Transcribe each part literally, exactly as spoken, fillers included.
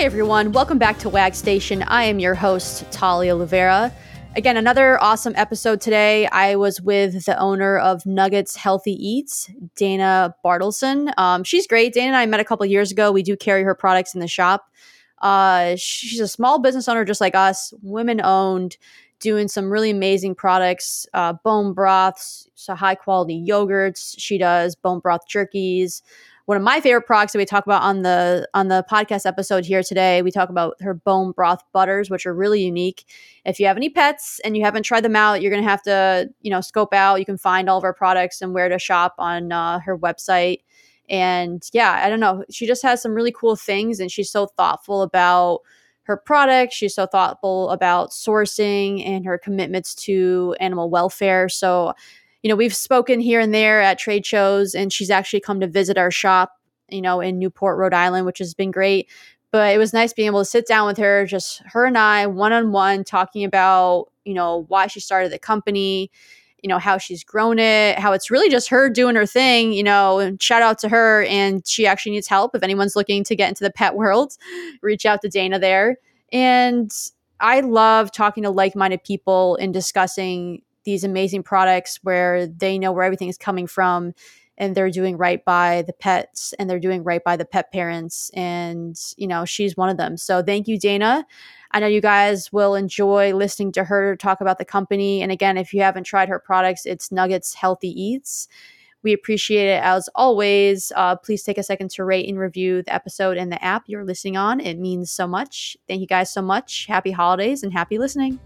everyone, welcome back to WAG Station. I am your host, Talia Luvera. Again, another awesome episode today. I was with the owner of Nuggets Healthy Eats, Dana Bartleson. Um, she's great. Dana and I met a couple years ago. We do carry her products in the shop. Uh, she's a small business owner just like us, women-owned, doing some really amazing products, uh, bone broths, so high-quality yogurts. She does bone broth jerkies. One of my favorite products that we talk about on the on the podcast episode here today, we talk about her bone broth butters, which are really unique. If you have any pets and you haven't tried them out, you're going to have to, you know, scope out. You can find all of her products and where to shop on uh, her website. And yeah, I don't know. She just has some really cool things, and she's so thoughtful about her products. She's so thoughtful about sourcing and her commitments to animal welfare. So, you know, we've spoken here and there at trade shows, and she's actually come to visit our shop, you know, in Newport, Rhode Island, which has been great. But it was nice being able to sit down with her, just her and I, one-on-one, talking about, you know, why she started the company, you know, how she's grown it, how it's really just her doing her thing, you know, and shout out to her. And she actually needs help. If anyone's looking to get into the pet world, reach out to Dana there. And I love talking to like-minded people and discussing these amazing products where they know where everything is coming from, and they're doing right by the pets, and they're doing right by the pet parents. And, you know, she's one of them. So thank you, Dana. I know you guys will enjoy listening to her talk about the company. And again, if you haven't tried her products, it's Nuggets Healthy Eats. We appreciate it as always. Uh, please take a second to rate and review the episode in the app you're listening on. It means so much. Thank you guys so much. Happy holidays and happy listening.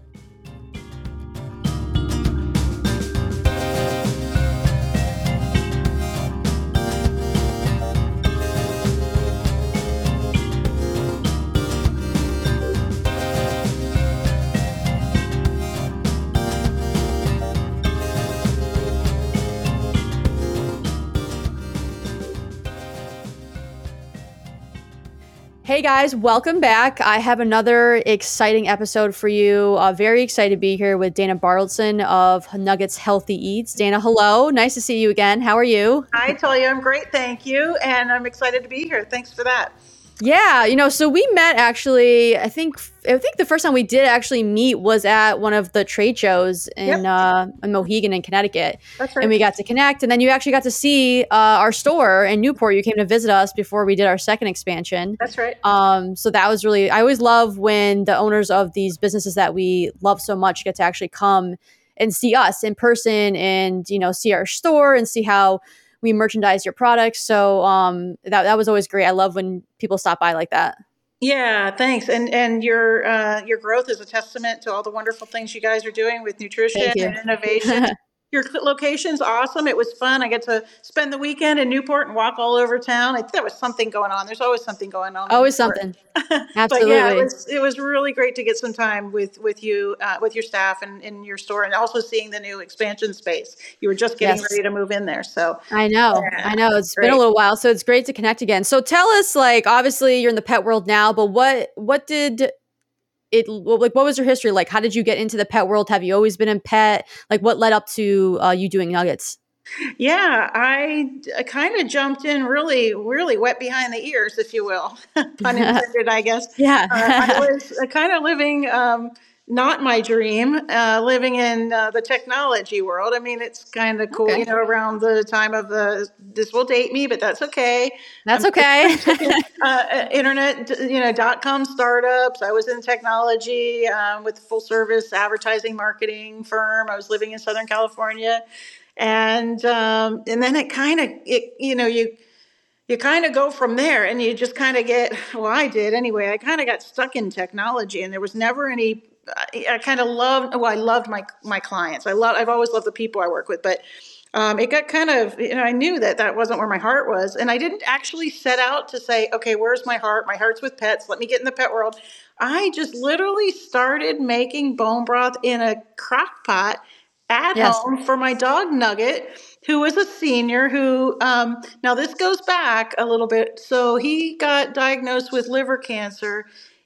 Hey guys, welcome back. I have another exciting episode for you. Uh, very excited to be here with Dana Bartleson of Nuggets Healthy Eats. Dana, hello. Nice to see you again. How are you? Hi, Talia. I'm great. Thank you. And I'm excited to be here. Thanks for that. Yeah, you know, so we met actually, I think I think the first time we did actually meet was at one of the trade shows in, yep. uh, in Mohegan in Connecticut. That's right. And we got to connect. And then you actually got to see uh, our store in Newport. You came to visit us before we did our second expansion. That's right. Um, so that was really, I always love when the owners of these businesses that we love so much get to actually come and see us in person and, you know, see our store and see how we merchandise your products. So um, that that was always great. I love when people stop by like that. Yeah, thanks. And and your uh, your growth is a testament to all the wonderful things you guys are doing with nutrition and innovation. Your location's awesome. It was fun. I get to spend the weekend in Newport and walk all over town. I think there was something going on. There's always something going on. Always something. Absolutely. But yeah, it was, it was really great to get some time with, with you, uh, with your staff and in your store, and also seeing the new expansion space. You were just getting yes. ready to move in there. So I know, yeah, I know. It's great. Been a little while, so it's great to connect again. So tell us, like, obviously you're in the pet world now, but what, what did it like? What was your history like? How did you get into the pet world? Have you always been in pet? Like, what led up to uh, you doing Nuggets? Yeah, I, I kind of jumped in really, really wet behind the ears, if you will, pun intended, I guess. Yeah, uh, I was uh, kind of living. Um, Not my dream, uh, living in uh, the technology world. I mean, it's kind of cool, okay. you know, around the time of the, this will date me, but that's okay. That's um, okay. uh, internet, you know, dot-com startups. I was in technology um, with a full service advertising marketing firm. I was living in Southern California. And, um, and then it kind of, it, you know, you, you kind of go from there and you just kind of get, well, I did anyway. I kind of got stuck in technology, and there was never any, I kind of loved, well, I loved my, my clients. I love, I've always loved the people I work with, but um, it got kind of, you know, I knew that that wasn't where my heart was. And I didn't actually set out to say, okay, where's my heart? My heart's with pets. Let me get in the pet world. I just literally started making bone broth in a crock pot at yes. home for my dog Nugget, who was a senior who, um, now this goes back a little bit. So he got diagnosed with liver cancer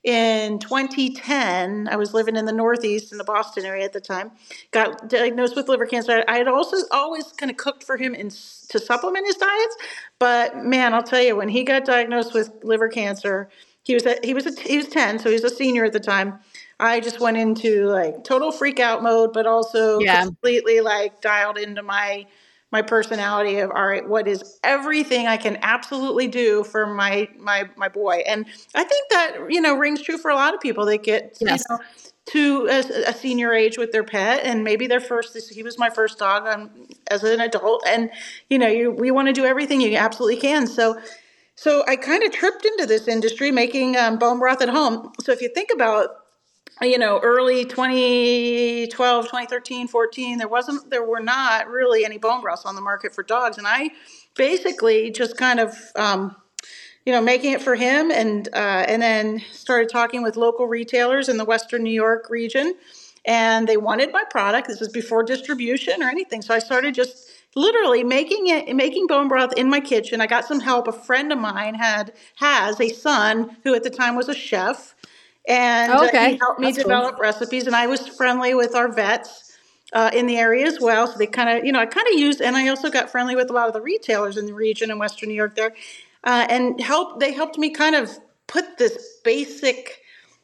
in twenty ten. I was living in the Northeast in the Boston area at the time, got diagnosed with liver cancer. I had also always kind of cooked for him in, to supplement his diets. But man, I'll tell you, when he got diagnosed with liver cancer, he was, a, he was, a, he was ten. So he was a senior at the time. I just went into like total freak out mode, but also Yeah. completely like dialed into my, my personality of, all right, what is everything I can absolutely do for my, my, my boy. And I think that, you know, rings true for a lot of people that get, Yes. you know, to a, a senior age with their pet, and maybe their first, he was my first dog um, as an adult. And, you know, you, we want to do everything you absolutely can. So, so I kind of tripped into this industry making um, bone broth at home. So if you think about, you know, early twenty twelve, twenty thirteen, fourteen, there wasn't, there were not really any bone broths on the market for dogs. And I basically just kind of, um, you know, making it for him, and uh, and then started talking with local retailers in the Western New York region, and they wanted my product. This was before distribution or anything, so I started just literally making it, making bone broth in my kitchen. I got some help. A friend of mine had has a son who at the time was a chef, and Oh, uh, okay. he helped me That's cool. develop recipes. And I was friendly with our vets uh, in the area as well, so they kind of, you know, I kind of used, and I also got friendly with a lot of the retailers in the region in Western New York there. Uh, and help, they helped me kind of put this basic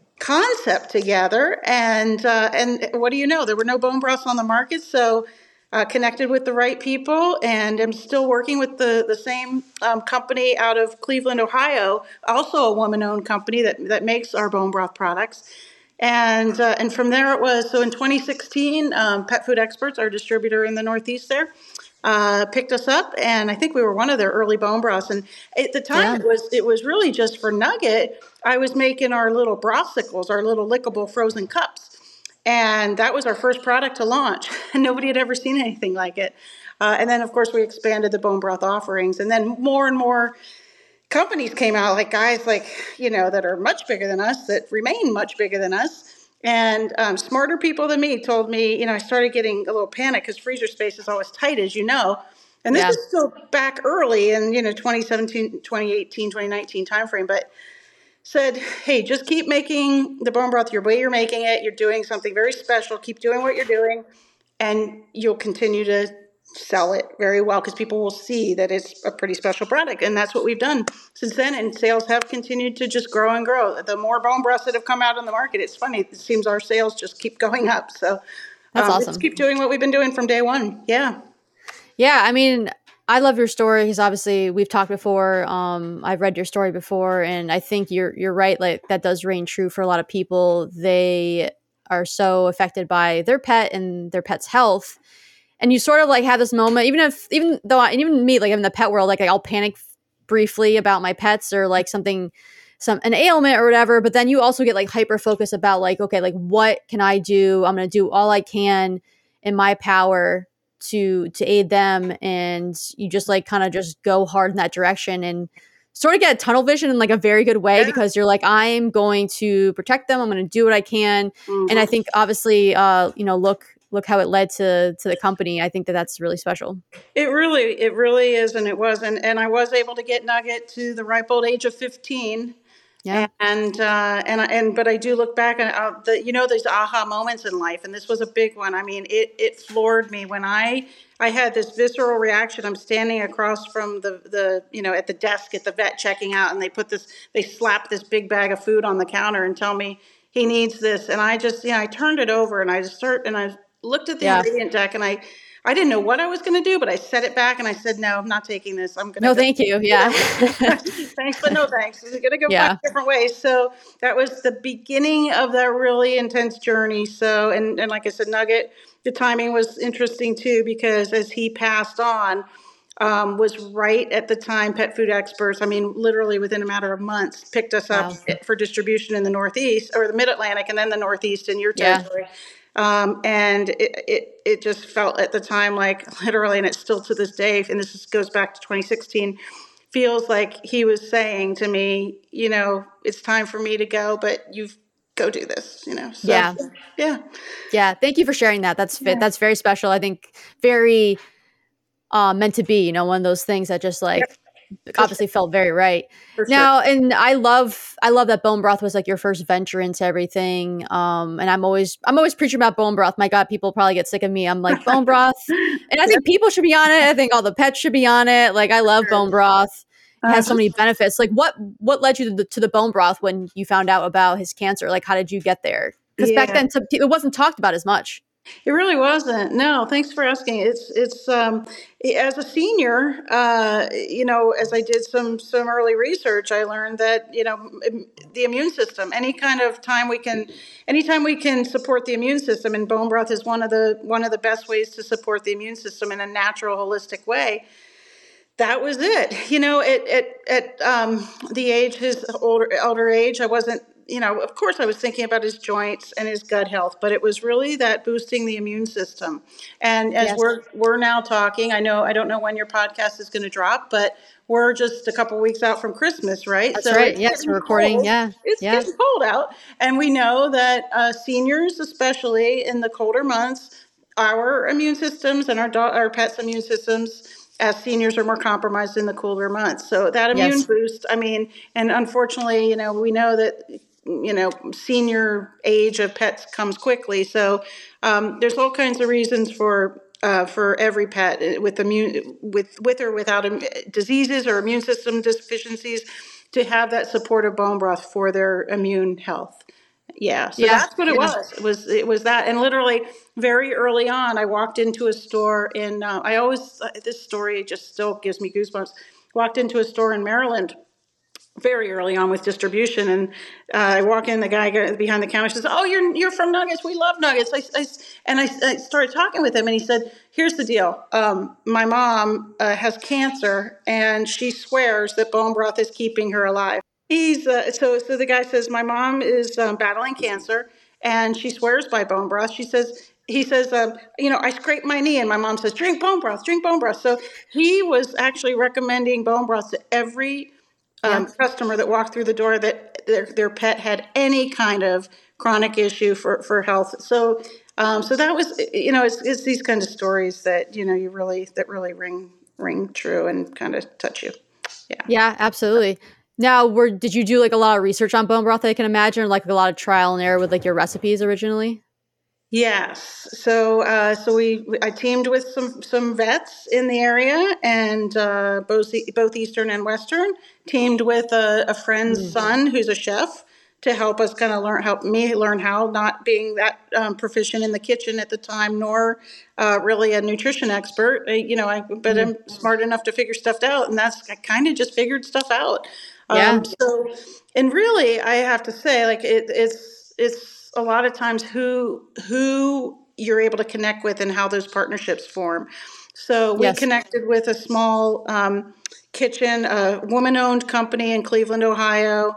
concept together. And uh, and what do you know? There were no bone broths on the market, so uh, connected with the right people, and I'm still working with the the same um, company out of Cleveland, Ohio, also a woman-owned company that that makes our bone broth products. And uh, and from there it was, so in twenty sixteen, um, Pet Food Experts, our distributor in the Northeast there, uh, picked us up, and I think we were one of their early bone broths. And at the time, Yeah. it was it was really just for Nugget. I was making our little brothsicles, our little lickable frozen cups, and that was our first product to launch. And nobody had ever seen anything like it. Uh, and then, of course, we expanded the bone broth offerings, and then more and more companies came out, like guys like, you know, that are much bigger than us, that remain much bigger than us. And um, smarter people than me told me, you know, I started getting a little panic because freezer space is always tight, as you know. And this Yeah. is still back early in, you know, twenty seventeen, twenty eighteen, twenty nineteen timeframe. But said, hey, just keep making the bone broth your way you're making it. You're doing something very special. Keep doing what you're doing, and you'll continue to sell it very well because people will see that it's a pretty special product. And that's what we've done since then. And sales have continued to just grow and grow. The more bone broths that have come out on the market, it's funny. It seems our sales just keep going up. So That's um, awesome. let's keep doing what we've been doing from day one. Yeah. Yeah, I mean, I love your story because obviously we've talked before. Um, I've read your story before, and I think you're you're right. Like that does ring true for a lot of people. They are so affected by their pet and their pet's health, and you sort of like have this moment. Even if, even though, I, even me, like in the pet world, like I'll panic briefly about my pets or like something, some an ailment or whatever. But then you also get like hyper focused about like, okay, like what can I do? I'm going to do all I can in my power to to aid them, and you just like kind of just go hard in that direction and sort of get a tunnel vision in like a very good way, Yeah. because you're like, I'm going to protect them, I'm going to do what I can. Mm-hmm. And I think obviously uh you know look look how it led to to the company. I think that that's really special. It really, it really is, and it was, and, and I was able to get Nugget to the ripe old age of fifteen. Yeah. And uh, and and but I do look back and uh, the you know there's aha moments in life, and this was a big one. I mean, it it floored me when I I had this visceral reaction. I'm standing across from the the you know at the desk at the vet checking out, and they put this they slap this big bag of food on the counter and tell me he needs this, and I just you know I turned it over and I just start and I looked at the Yeah. ingredient deck, and I. I didn't know what I was going to do, but I set it back and I said, no, I'm not taking this. I'm going to No, go. thank you. Yeah. Thanks, but no thanks. We're going to go Yeah. find different ways. So that was the beginning of that really intense journey. So, and, and like I said, Nugget, the timing was interesting too, because as he passed on, um, was right at the time Pet Food Experts, I mean, literally within a matter of months, picked us up Wow. for distribution in the Northeast or the Mid-Atlantic and then the Northeast in your Yeah. territory. Um, and it, it, it just felt at the time like literally, and it's still to this day, and this is, goes back to twenty sixteen, feels like he was saying to me, you know, it's time for me to go, but you've go do this, you know? So, Yeah. Yeah. Yeah. Thank you for sharing that. That's fit. Yeah. That's very special. I think very uh, meant to be, you know, one of those things that just like obviously felt very right. For sure. Now, and I love, I love that bone broth was like your first venture into everything. Um, and I'm always, I'm always preaching about bone broth. My God, people probably get sick of me. I'm like bone broth, and I think people should be on it. I think all the pets should be on it. Like I love bone broth, it has Uh, so many benefits. Like what what led you to the, to the bone broth when you found out about his cancer? Like how did you get there? Because back yeah. then to, it wasn't talked about as much. It really wasn't. No, thanks for asking. It's it's um, as a senior, uh, you know, as I did some some early research, I learned that you know im- the immune system. Any kind of time we can, anytime we can support the immune system, and bone broth is one of the one of the best ways to support the immune system in a natural, holistic way. That was it. You know, at at, at um, the age, his older elder age, I wasn't. You know, of course, I was thinking about his joints and his gut health, but it was really that boosting the immune system. And as Yes, we're we're now talking, I know I don't know when your podcast is going to drop, but we're just a couple weeks out from Christmas, right? that's So right. it's Yes, getting we're recording. cold. Yeah, It's yeah, getting cold out, and we know that uh, seniors, especially in the colder months, our immune systems and our do- our pets' immune systems as seniors are more compromised in the cooler months. So that immune yes, boost, I mean, and unfortunately, you know, we know that you know senior age of pets comes quickly. So um, there's all kinds of reasons for. Uh, for every pet with immune with with or without im- diseases or immune system deficiencies to have that supportive bone broth for their immune health. Yeah, so yeah, that's what it yeah. was. It was it was that, and literally very early on, I walked into a store in. Uh, I always uh, this story just still gives me goosebumps. Walked into a store in Maryland very early on with distribution, and uh, I walk in, the guy behind the counter says, "Oh, you're you're from Nuggets. We love Nuggets." I, I and I, I started talking with him, and he said, "Here's the deal. Um, my mom uh, has cancer, and she swears that bone broth is keeping her alive." He's uh, so so. The guy says, "My mom is um, battling cancer, and she swears by bone broth." She says. He says, um, you know, I scraped my knee, and my mom says, drink bone broth, drink bone broth. So he was actually recommending bone broth to every Yeah. um, customer that walked through the door that their, their pet had any kind of chronic issue for, for health. So, um, so that was, you know, it's, it's these kind of stories that, you know, you really, that really ring, ring true and kind of touch you. Yeah. Yeah, absolutely. Now, were did you do like a lot of research on bone broth? I can imagine, like a lot of trial and error with like your recipes originally. Yes. So, uh, so we, I teamed with some, some vets in the area, and uh, both, both Eastern and Western, teamed with a, a friend's Mm. son who's a chef to help us kind of learn, help me learn how, not being that um, proficient in the kitchen at the time, nor uh, really a nutrition expert. Uh, you know, I, but Mm. I'm smart enough to figure stuff out, and that's, I kind of just figured stuff out. Yeah. Um, so, and really, I have to say, like it, it's it's a lot of times who who you're able to connect with and how those partnerships form. So we Yes. connected with a small um, kitchen, a woman-owned company in Cleveland, Ohio,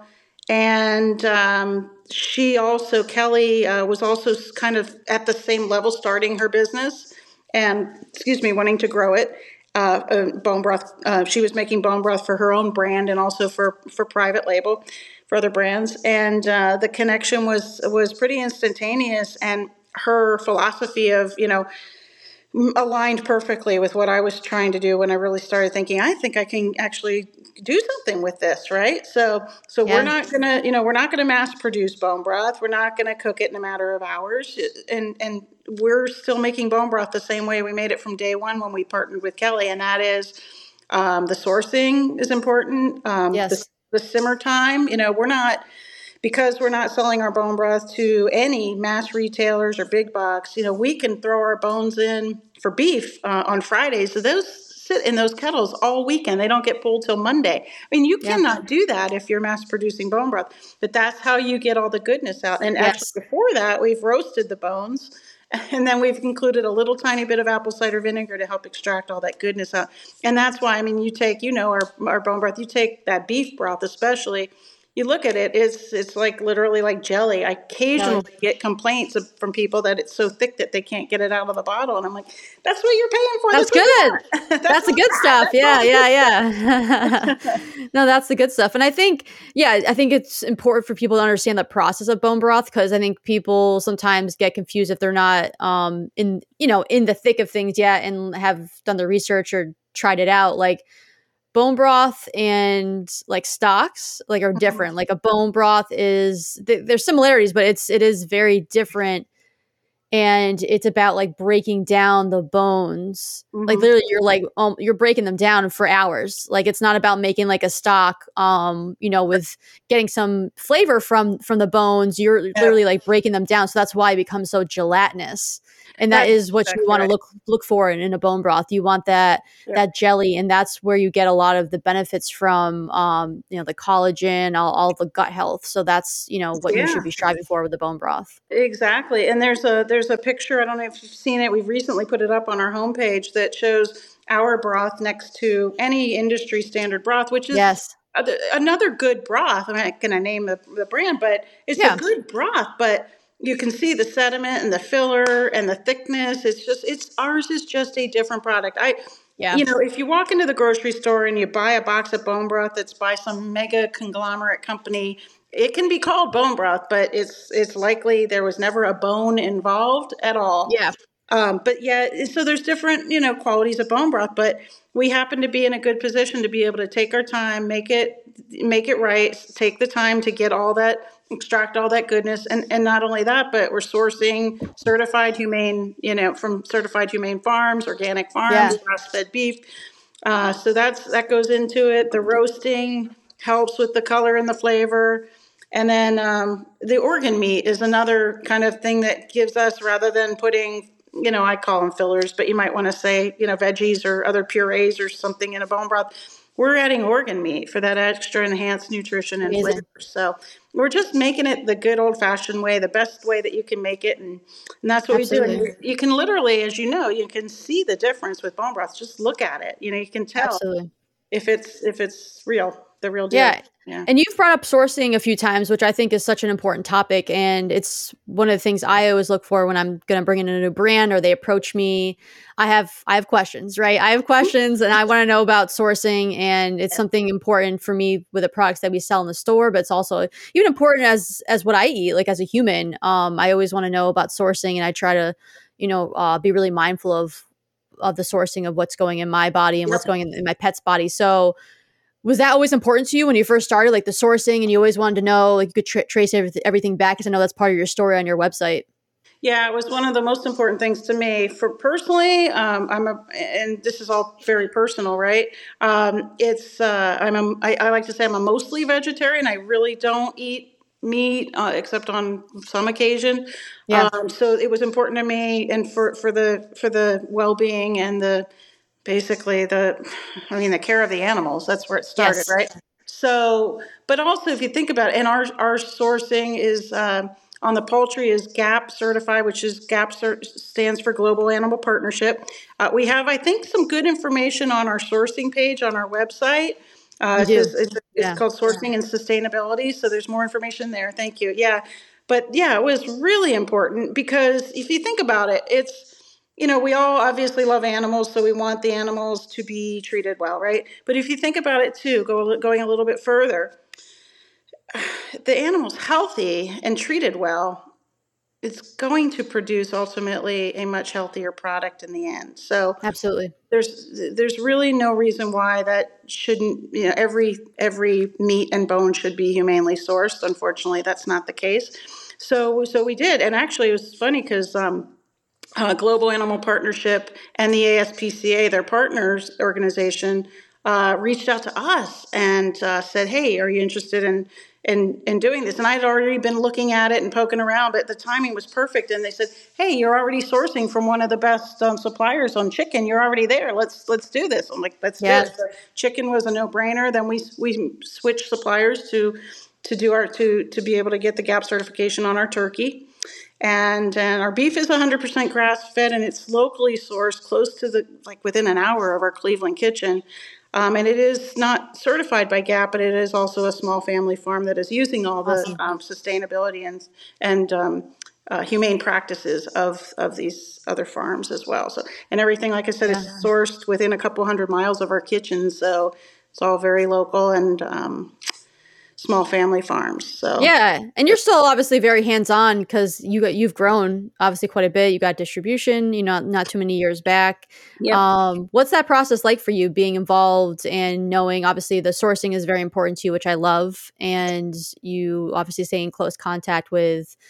and um, she also Kelly uh, was also kind of at the same level, starting her business, and excuse me, wanting to grow it. Uh, uh, bone broth. Uh, she was making bone broth for her own brand and also for for private label for other brands. And uh, the connection was was pretty instantaneous. And her philosophy of you know aligned perfectly with what I was trying to do when I really started thinking, I think I can actually do something with this, right? So, so we're Yeah. not gonna, you know, we're not gonna mass produce bone broth. We're not gonna cook it in a matter of hours, and and we're still making bone broth the same way we made it from day one when we partnered with Kelly, and that is um, the sourcing is important. Um, the Yes. the simmer time, you know, we're not because we're not selling our bone broth to any mass retailers or big box, you know, we can throw our bones in for beef uh, on Fridays. So those sit in those kettles all weekend. They don't get pulled till Monday. I mean, you Yeah. cannot do that if you're mass producing bone broth, but that's how you get all the goodness out. And actually, Yes. before that, we've roasted the bones. And then we've included a little tiny bit of apple cider vinegar to help extract all that goodness out. And that's why, I mean, you take, you know, our, our bone broth, you take that beef broth, especially, you look at it, it's it's like literally like jelly. I Jelly. occasionally get complaints of, from people that it's so thick that they can't get it out of the bottle, and I'm like, that's what you're paying for. That's That's what good. you want. That's That's the what good you want. stuff. That's all Yeah, the good yeah, stuff. yeah. No, that's the good stuff. And I think, yeah, I think it's important for people to understand the process of bone broth, because I think people sometimes get confused if they're not um in, you know, in the thick of things yet and have done the research or tried it out. Like bone broth and like stocks like are Mhm. different. Like a bone broth is th- there's similarities, but it's it is very different and it's about like breaking down the bones. Mm-hmm. Like literally you're like, um, you're breaking them down for hours. Like it's not about making like a stock, um, you know, with getting some flavor from, from the bones. You're Yeah. literally like breaking them down. So that's why it becomes so gelatinous. And that That's is what exactly you want right. to look look for in, in a bone broth. You want that Yeah. that jelly, and that's where you get a lot of the benefits from, um, you know, the collagen, all, all the gut health. So that's, you know, what you Yeah. should be striving for with the bone broth. Exactly. And there's a there's a picture, I don't know if you've seen it. We've recently put it up on our homepage that shows our broth next to any industry standard broth, which is Yes. other- another good broth. I'm not going to name the, the brand, but it's Yeah. a good broth. But you can see the sediment and the filler and the thickness. It's just it's ours is just a different product. I Yeah. You know, if you walk into the grocery store and you buy a box of bone broth that's by some mega conglomerate company, it can be called bone broth, but it's it's likely there was never a bone involved at all. Yeah. Um, but yeah, so there's different, you know, qualities of bone broth, but we happen to be in a good position to be able to take our time, make it make it right, take the time to get all that, extract all that goodness, and and not only that, but we're sourcing certified humane, you know, from certified humane farms, organic farms, Yeah. grass-fed beef. Uh, so that's that goes into it. The roasting helps with the color and the flavor. And then um, the organ meat is another kind of thing that gives us, rather than putting, you know, I call them fillers, but you might want to say, you know, veggies or other purees or something in a bone broth. We're adding organ meat for that extra enhanced nutrition and Amazing. flavor. So we're just making it the good old fashioned way, the best way that you can make it. And, and that's what Absolutely. we do. And you can literally, as you know, you can see the difference with bone broth. Just look at it. You know, you can tell Absolutely. if it's, if it's real, the real deal. Yeah. Yeah. And you've brought up sourcing a few times, which I think is such an important topic. And it's one of the things I always look for when I'm going to bring in a new brand or they approach me. I have, I have questions, right? I have questions and I want to know about sourcing, and it's something important for me with the products that we sell in the store, but it's also even important as, as what I eat, like as a human. Um, I always want to know about sourcing, and I try to, you know, uh, be really mindful of, of the sourcing of what's going in my body and Yep. what's going in, in my pet's body. So, was that always important to you when you first started, like the sourcing, and you always wanted to know, like you could tra- trace everyth- everything back? Because I know that's part of your story on your website. Yeah, it was one of the most important things to me. For personally, um, I'm a, and this is all very personal, right? Um, it's uh, I'm a, I, I like to say I'm a mostly vegetarian. I really don't eat meat uh, except on some occasion. Yeah. Um, so it was important to me, and for for the for the well being and the basically the, I mean, the care of the animals. That's where it started, Yes. right? So, but also if you think about it, and our our sourcing is. Um, on the poultry is GAP certified, which is GAP cert, stands for Global Animal Partnership. Uh, we have, I think, some good information on our sourcing page on our website. Uh, You it do. says it's, Yeah. it's called Sourcing and Sustainability. So there's more information there. Thank you. Yeah. But yeah, it was really important because if you think about it, it's, you know, we all obviously love animals, so we want the animals to be treated well, right? But if you think about it too, go, going a little bit further, the animal's healthy and treated well, it's going to produce ultimately a much healthier product in the end. So Absolutely. there's there's really no reason why that shouldn't, you know, every every meat and bone should be humanely sourced. Unfortunately, that's not the case. So so we did, and actually it was funny because um, uh, Global Animal Partnership and the A S P C A, their partners organization, uh, reached out to us and uh, said, "Hey, are you interested in in in doing this?" And I had already been looking at it and poking around, but the timing was perfect. And they said, "Hey, you're already sourcing from one of the best um, suppliers on chicken. You're already there. Let's let's do this." I'm like, "Let's Yeah. do it." So chicken was a no brainer. Then we we switched suppliers to to do our to to be able to get the GAP certification on our turkey. And, and our beef is one hundred percent grass fed, and it's locally sourced, close to the, like within an hour of our Cleveland kitchen. Um, and it is not certified by GAP, but it is also a small family farm that is using all the Awesome. um, sustainability and and um, uh, humane practices of of these other farms as well. So, and everything, like I said, Yeah. is sourced within a couple hundred miles of our kitchen. So it's all very local and um, small family farms. So Yeah, and you're still obviously very hands-on because you got you've grown obviously quite a bit. You got distribution, you know, not too many years back. Yep. Um, what's that process like for you, being involved and knowing obviously the sourcing is very important to you, which I love, and you obviously stay in close contact with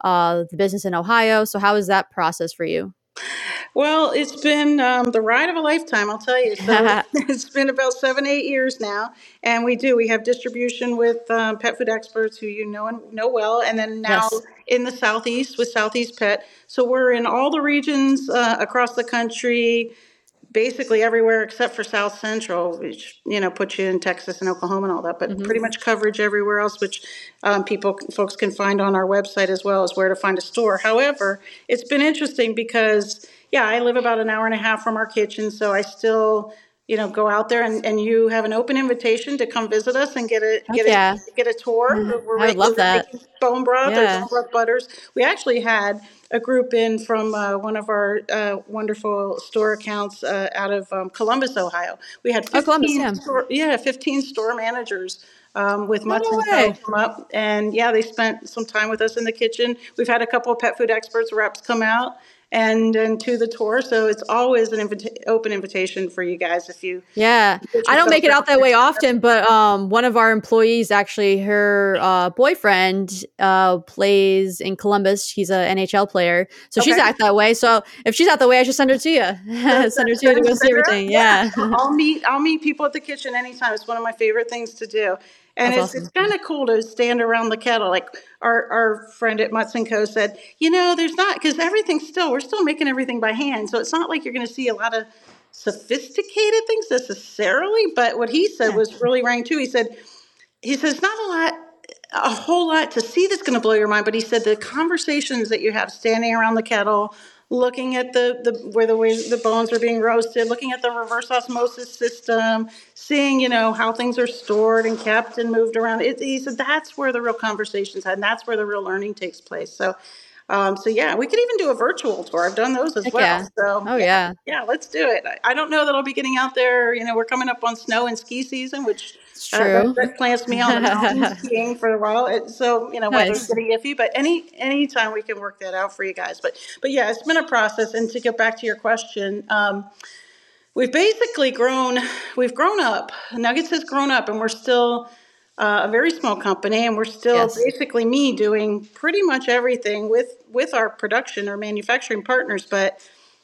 uh, the business in Ohio. So how is that process for you? Well, it's been um, the ride of a lifetime, I'll tell you. So it's been about seven, eight years now, and we do. We have distribution with um, Pet Food Experts, who you know and know well, and then now Yes. in the Southeast with Southeast Pet. So we're in all the regions uh, across the country, basically everywhere except for South Central, which, you know, puts you in Texas and Oklahoma and all that, but Mm-hmm. pretty much coverage everywhere else, which um, people, folks can find on our website as well as where to find a store. However, it's been interesting because, yeah, I live about an hour and a half from our kitchen, so I still, you know, go out there and, and you have an open invitation to come visit us and get a Heck get a yeah. get a tour. We're, I would love we're that. making bone broth or Yeah. bone broth butters. We actually had a group in from uh, one of our uh, wonderful store accounts uh, out of um, Columbus, Ohio. We had Oh, Columbus, fifteen yeah. store, yeah, fifteen store managers um, with Oh, Mutts and no Co. way. come up, and yeah, they spent some time with us in the kitchen. We've had a couple of Pet Food Experts reps come out and and to the tour, so it's always an invita- open invitation for you guys if you Yeah. get I don't yourself make it out that way often, but um, one of our employees, actually, her uh, boyfriend uh, plays in Columbus. He's an N H L player. So she's Okay. out that way. So if she's out that way, I should send her to you. Send her to you to go see everything. Yeah, Yeah. I'll meet I'll meet people at the kitchen anytime. It's one of my favorite things to do. And That's it's it's awesome. kind of cool to stand around the kettle. Like our, our friend at Mutts and Co said, you know, there's not, because everything's still, we're still making everything by hand. So it's not like you're going to see a lot of sophisticated things necessarily. But what he said Yeah. was really rang too. He said, he says, not a lot, a whole lot to see that's going to blow your mind. But he said the conversations that you have standing around the kettle, looking at the, the where the way the bones are being roasted, looking at the reverse osmosis system, seeing, you know, how things are stored and kept and moved around. It, he said that's where the real conversations had, and that's where the real learning takes place. So, um, so yeah, we could even do a virtual tour. I've done those as Heck well. yeah. So Oh, yeah, yeah. yeah, let's do it. I, I don't know that I'll be getting out there. You know, we're coming up on snow and ski season, which It's uh, that, true. that plants me on the mountain skiing for a while. It, so, you know, weather's Nice. getting iffy, but any any time we can work that out for you guys. But but yeah, it's been a process. And to get back to your question, um, we've basically grown. We've grown up. Nuggets has grown up, and we're still uh, a very small company, and we're still Yes. basically me doing pretty much everything with with our production or manufacturing partners, but.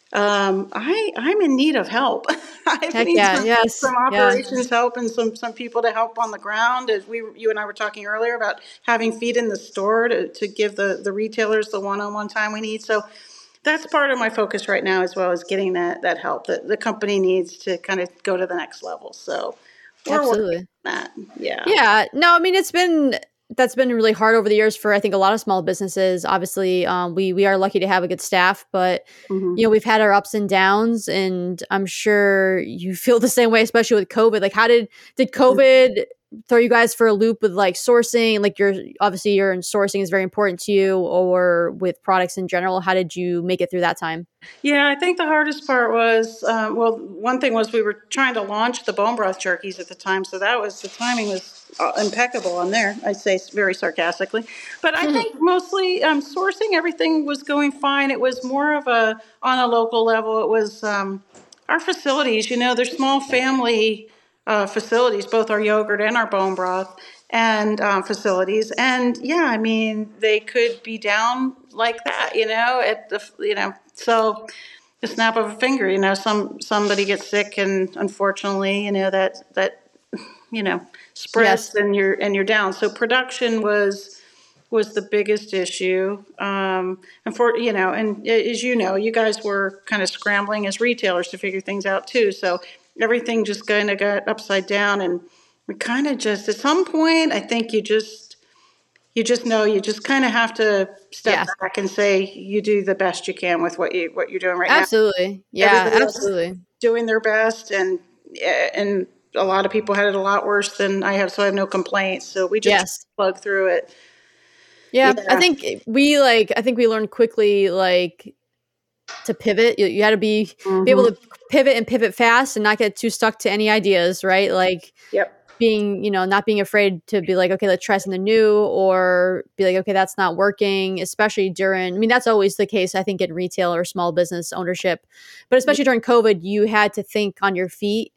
Um, I I'm in need of help. I Heck need yeah. some, Yes. some Yeah. operations help and some some people to help on the ground. As we you and I were talking earlier about having feet in the store to, to give the, the retailers the one-on-one time we need. So that's part of my focus right now, as well as getting that that help that the company needs to kind of go to the next level. So we're working Absolutely. on that. Yeah. Yeah. No, I mean, it's been, that's been really hard over the years for, I think, a lot of small businesses. Obviously, um, we, we are lucky to have a good staff, but, Mm-hmm. you know, we've had our ups and downs, and I'm sure you feel the same way, especially with COVID. Like, how did, did COVID throw you guys for a loop with like sourcing? Like, you're obviously you're in sourcing is very important to you, or with products in general. How did you make it through that time? Yeah, I think the hardest part was, um, well, one thing was we were trying to launch the bone broth jerkies at the time, so that was, the timing was uh, impeccable on there, I say very sarcastically. But I think mostly um, sourcing, everything was going fine. It was more of a, on a local level, it was um, our facilities, you know, they're small family uh, facilities, both our yogurt and our bone broth and um, facilities. And yeah, I mean, they could be down like that, you know, at the, you know, so the snap of a finger, you know, some, somebody gets sick and unfortunately, you know, that, that, you know, spreads Yes. and you're, and you're down. So production was, was the biggest issue. Um, and for, you know, and as you know, you guys were kind of scrambling as retailers to figure things out too. So everything just kind of got upside down, and we kind of just, at some point, I think you just, you just know, you just kind of have to step Yeah. back and say, you do the best you can with what you, what you're doing right now. Absolutely. Yeah. Everybody else is Absolutely. doing their best, and, and a lot of people had it a lot worse than I have, so I have no complaints. So we just Yes. plug through it. Yeah, I Yeah. think we like. I think we learned quickly, like, to pivot. You, you had to be be able Mhm. to pivot and pivot fast, and not get too stuck to any ideas, right? Like Yep. being, you know, not being afraid to be like, okay, let's try something new, or be like, okay, that's not working. Especially during, I mean, that's always the case, I think, in retail or small business ownership, but especially during COVID, you had to think on your feet.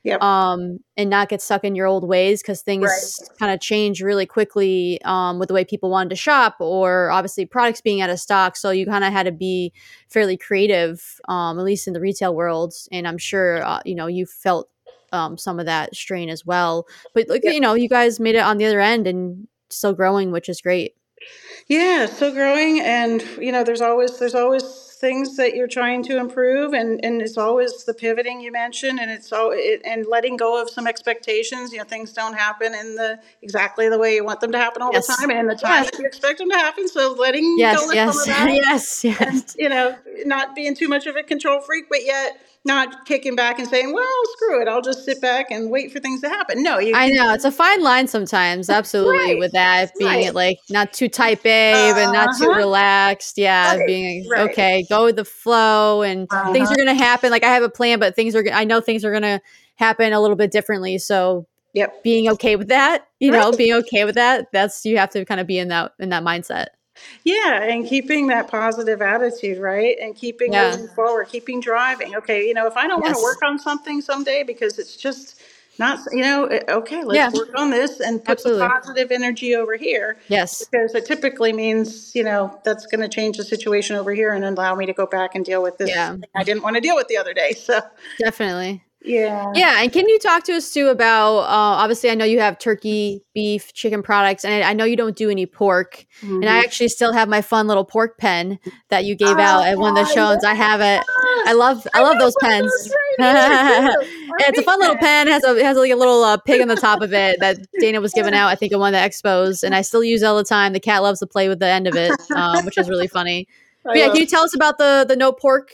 Yep. um, and not get stuck in your old ways, because things Right. kind of change really quickly um, with the way people wanted to shop, or obviously products being out of stock. So you kind of had to be fairly creative, um, at least in the retail world. And I'm sure, uh, you know, you felt um, some of that strain as well. But look, Yep. you know, you guys made it on the other end and still growing, which is great. Yeah, still growing, and you know, there's always there's always things that you're trying to improve, and and it's always the pivoting you mentioned, and it's all it, and letting go of some expectations. You know, things don't happen in the exactly the way you want them to happen all the Yes. time, and in the time Yeah. that you expect them to happen. So letting Yes. go of some Yes. of that, yes. and Yes. you know, not being too much of a control freak, but yet not kicking back and saying, "Well, screw it, I'll just sit back and wait for things to happen." No, you I can. know it's a fine line sometimes, absolutely, Right, with that being right, like not too type A, but not too uh-huh, relaxed. Yeah, right, being right, okay, go with the flow, and things uh-huh, are gonna happen. Like I have a plan, but things are. I know things are gonna happen a little bit differently. So yep. being okay with that, you know, Right. being okay with that. That's you have to kind of be in that in that mindset. Yeah, and keeping that positive attitude, right? And keeping Yeah. moving forward, keeping driving. Okay, you know, if I don't want to Yes. work on something someday because it's just not, you know, eh, okay, let's Yeah. work on this and put the Absolutely. positive energy over here, Yes. because it typically means, you know, that's going to change the situation over here and allow me to go back and deal with this Yeah. thing I didn't want to deal with the other day. So, Definitely. yeah. Yeah, and can you talk to us too about, uh, obviously, I know you have turkey, beef, chicken products, and I, I know you don't do any pork. And I Mhm. actually still have my fun little pork pen that you gave out at one of the Oh, shows. I have it. I yes. love, I I love got those one of pens. those right here, too. It's a Right fun little then. pen. It has a it has like a little uh, pig on the top of it that Dana was giving out, I think, at one of the expos, and I still use it all the time. The cat loves to play with the end of it, um, which is really funny. I But yeah, can love. you tell us about the the no pork?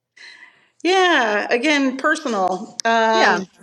Yeah, again, personal. Yeah, Um,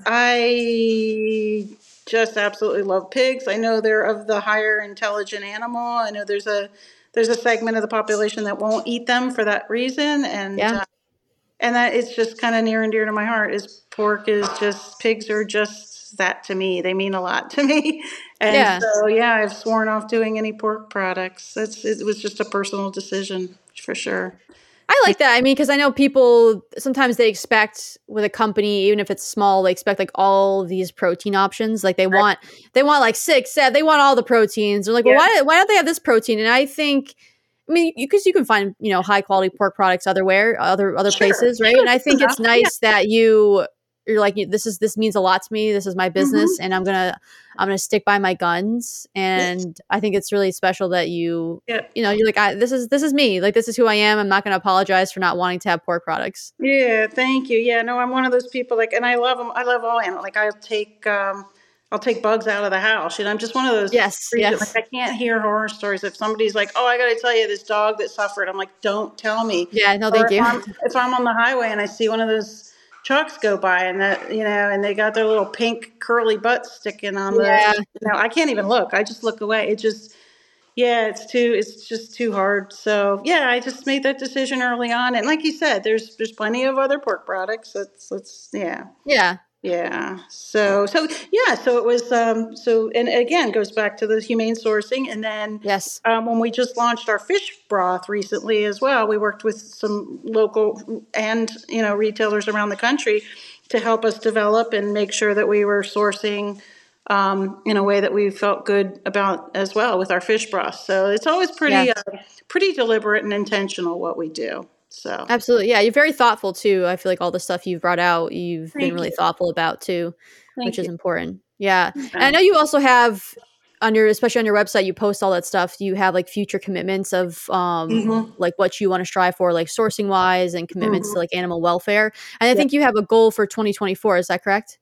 I just absolutely love pigs. I know they're of the higher intelligent animal. I know there's a there's a segment of the population that won't eat them for that reason, and yeah, uh, and that it's just kind of near and dear to my heart. Is pork is just pigs are just that to me. They mean a lot to me, and yeah. so yeah, I've sworn off doing any pork products. It's it was just a personal decision for sure. I like that. I mean, because I know people sometimes they expect with a company, even if it's small, they expect like all these protein options. Like they Right. want, they want like six, seven, they want all the proteins. They're like, well, Yeah, why, why don't they have this protein? And I think, I mean, because you, you can find you know high quality pork products otherwhere, other other sure, places, right? sure, And I that's think enough. it's Yeah. nice that you you're like this is this means a lot to me. This is my business, Hmm. and I'm gonna I'm gonna stick by my guns. And I think it's really special that you Yeah. you know you're like I, this is this is me. Like this is who I am. I'm not gonna apologize for not wanting to have pork products. Yeah, thank you. Yeah, no, I'm one of those people like, and I love them. I love all animals. Like I'll take, um, I'll take bugs out of the house. You know, I'm just one of those Yes, freaks that, like, yes, I can't hear horror stories. If somebody's like, "Oh, I got to tell you this dog that suffered," I'm like, "Don't tell me." yeah. No, Or thank if you. I'm if I'm on the highway and I see one of those trucks go by and that you know, and they got their little pink curly butts sticking on the, Yeah, you know, I can't even look. I just look away. It just yeah, it's too it's just too hard. So yeah, I just made that decision early on. And like you said, there's there's plenty of other pork products. Let's let's yeah. yeah, Yeah. So so yeah, so it was um so and again goes back to the humane sourcing. And then yes, um, when we just launched our fish broth recently as well, we worked with some local and you know retailers around the country to help us develop and make sure that we were sourcing um, in a way that we felt good about as well with our fish broth. So it's always yeah. pretty uh, pretty deliberate and intentional what we do. So Absolutely. Yeah, you're very thoughtful too. I feel like all the stuff you've brought out, you've been thank really you, thoughtful about too, which thank is you. important. Yeah. And I Yeah. know you also have on your especially on your website, you post all that stuff. You have like future commitments of um Hmm. like what you want to strive for, like sourcing wise and commitments to Hmm. like animal welfare. And I Yeah. think you have a goal for twenty twenty-four. Is that correct?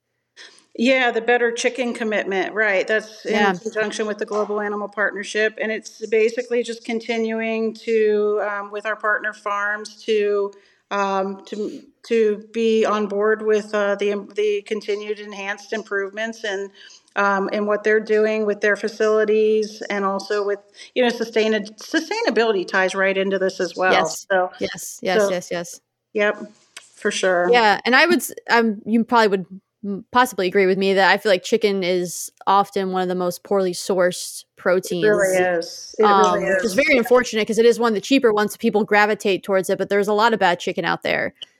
Yeah, the Better Chicken Commitment, right. That's in Yeah. conjunction with the Global Animal Partnership. And it's basically just continuing to, um, with our partner farms, to um, to to be on board with uh, the the continued enhanced improvements and um, and what they're doing with their facilities, and also with you know sustain sustainability ties right into this as well. Yes. So Yes. Yes. so Yes. Yes. yep, for sure. Yeah, and I would, s- um, you probably would mm, possibly agree with me that I feel like chicken is often one of the most poorly sourced It really proteins, is. It really um, which is is. very unfortunate because it is one of the cheaper ones. People gravitate towards it, but there's a lot of bad chicken out there,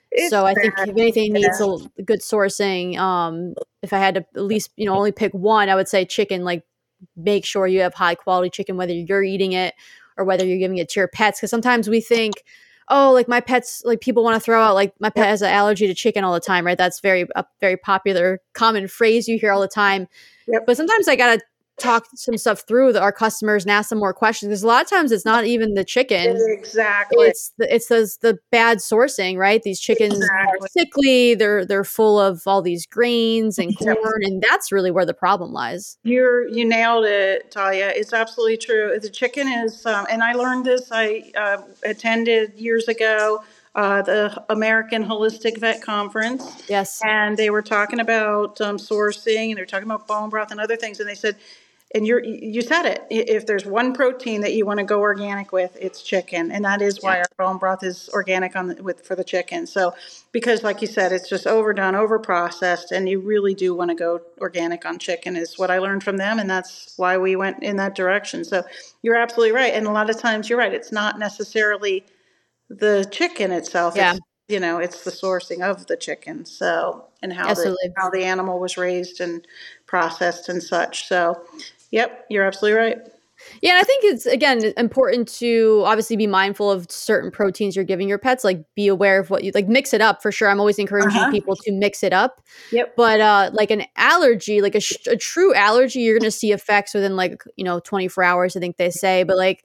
It's So I think bad. if anything needs Yeah. a good sourcing, um, if I had to at least, you know, only pick one, I would say chicken. Like, make sure you have high quality chicken, whether you're eating it or whether you're giving it to your pets. Because sometimes we think, oh, like my pets, like people want to throw out, like my pet Yep. has an allergy to chicken all the time, right? That's very a very popular, common phrase you hear all the time. Yep. But sometimes I gotta talk some stuff through with our customers and ask them more questions. Because a lot of times it's not even the chicken. Exactly. It's the it's those the bad sourcing, right? These chickens are Exactly. sickly. They're they're full of all these grains and Yep. corn, and that's really where the problem lies. You're you nailed it, Talia. It's absolutely true. The chicken is, um, and I learned this. I uh, attended years ago uh, the American Holistic Vet Conference, Yes. and they were talking about um, sourcing, and they were talking about bone broth and other things. And they said, and you're you said it. If there's one protein that you want to go organic with, it's chicken, and that is why Yeah. our bone broth is organic on the, with for the chicken. So because, like you said, it's just overdone, over processed, and you really do want to go organic on chicken. Is what I learned from them, and that's why we went in that direction. So you're absolutely right, and a lot of times you're right. It's not necessarily the chicken itself. Yeah. It's you know it's the sourcing of the chicken. So and how the Absolutely. how the animal was raised and processed and such. So. Yep, you're absolutely right. Yeah, and I think it's, again, important to obviously be mindful of certain proteins you're giving your pets. Like, be aware of what you like, mix it up for sure. I'm always encouraging Uh-huh. people to mix it up. Yep. But uh, like an allergy, like a, sh- a true allergy, you're going to see effects within like, you know, twenty-four hours, I think they say. But like